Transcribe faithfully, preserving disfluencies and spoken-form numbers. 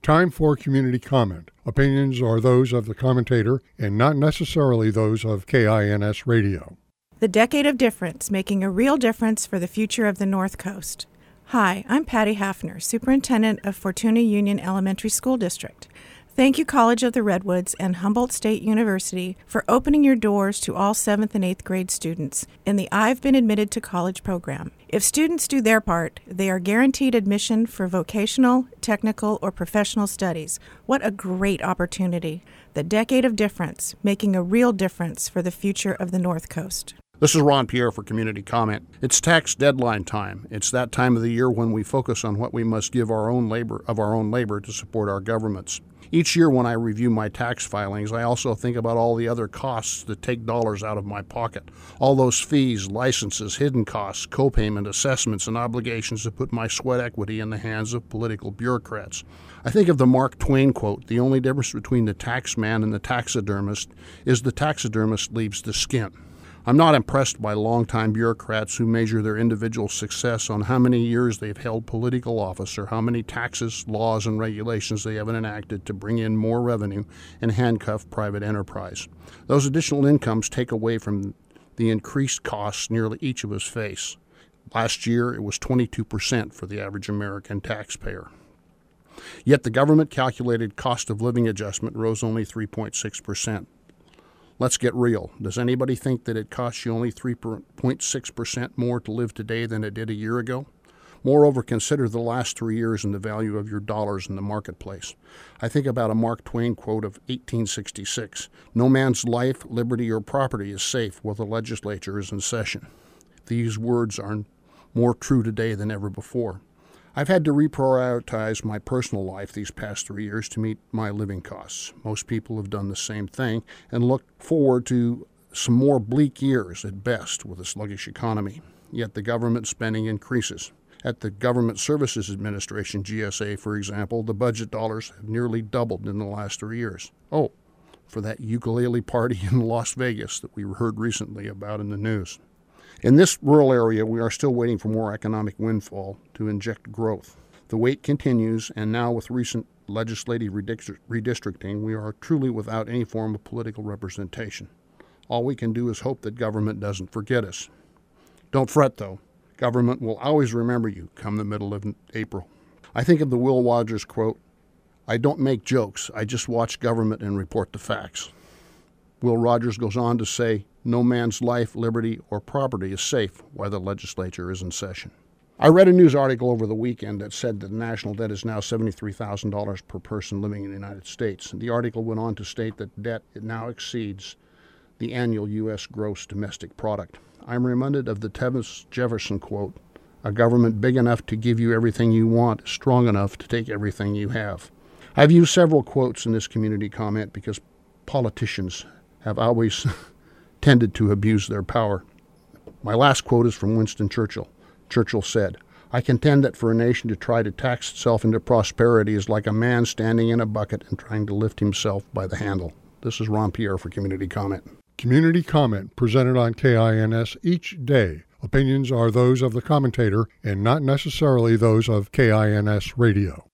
Time for community comment. Opinions are those of the commentator and not necessarily those of K I N S Radio. The Decade of Difference, making a real difference for the future of the North Coast. Hi, I'm Patty Hafner, Superintendent of Fortuna Union Elementary School District. Thank you, College of the Redwoods and Humboldt State University, for opening your doors to all seventh and eighth grade students in the I've Been Admitted to College program. If students do their part, they are guaranteed admission for vocational, technical, or professional studies. What a great opportunity. The Decade of Difference, making a real difference for the future of the North Coast. This is Ron Pierre for Community Comment. It's tax deadline time. It's that time of the year when we focus on what we must give our own labor of our own labor to support our governments. Each year when I review my tax filings, I also think about all the other costs that take dollars out of my pocket. All those fees, licenses, hidden costs, co-payment, assessments, and obligations that put my sweat equity in the hands of political bureaucrats. I think of the Mark Twain quote, "The only difference between the tax man and the taxidermist is the taxidermist leaves the skin." I'm not impressed by longtime bureaucrats who measure their individual success on how many years they've held political office or how many taxes, laws, and regulations they have enacted to bring in more revenue and handcuff private enterprise. Those additional incomes take away from the increased costs nearly each of us face. Last year, it was twenty-two percent for the average American taxpayer. Yet the government-calculated cost of living adjustment rose only three point six percent. Let's get real. Does anybody think that it costs you only three point six percent more to live today than it did a year ago? Moreover, consider the last three years and the value of your dollars in the marketplace. I think about a Mark Twain quote of eighteen sixty-six. "No man's life, liberty, or property is safe while the legislature is in session." These words are more true today than ever before. I've had to reprioritize my personal life these past three years to meet my living costs. Most people have done the same thing and look forward to some more bleak years at best with a sluggish economy. Yet the government spending increases. At the Government Services Administration, G S A, for example, the budget dollars have nearly doubled in the last three years. Oh, for that ukulele party in Las Vegas that we heard recently about in the news. In this rural area, we are still waiting for more economic windfall to inject growth. The wait continues, and now with recent legislative redistricting, we are truly without any form of political representation. All we can do is hope that government doesn't forget us. Don't fret, though. Government will always remember you come the middle of April. I think of the Will Rogers quote, "I don't make jokes, I just watch government and report the facts." Will Rogers goes on to say, "No man's life, liberty, or property is safe while the legislature is in session." I read a news article over the weekend that said that the national debt is now seventy-three thousand dollars per person living in the United States. The article went on to state that debt it now exceeds the annual U S gross domestic product. I'm reminded of the Thomas Jefferson quote, "A government big enough to give you everything you want is strong enough to take everything you have." I've used several quotes in this community comment because politicians have always tended to abuse their power. My last quote is from Winston Churchill. Churchill said, "I contend that for a nation to try to tax itself into prosperity is like a man standing in a bucket and trying to lift himself by the handle." This is Ron Pierre for Community Comment. Community comment presented on K I N S each day. Opinions are those of the commentator and not necessarily those of K I N S Radio.